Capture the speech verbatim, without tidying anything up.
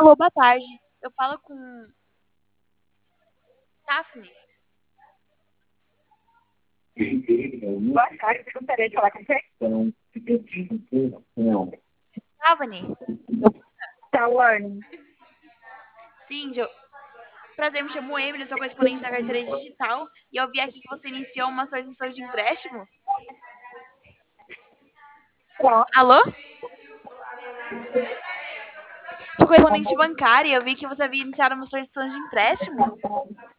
Alô, boa tarde. Eu falo com Daphne. Boa tarde, eu gostaria de falar com você. Daphne? Tawane. Sim, Jo. Prazer, me chamo Emily, eu sou correspondente da carteira digital e eu vi aqui que você iniciou uma solicitação de empréstimo. Qual? Alô? Sou correspondente bancária e eu vi que você havia iniciado uma solicitação de empréstimo.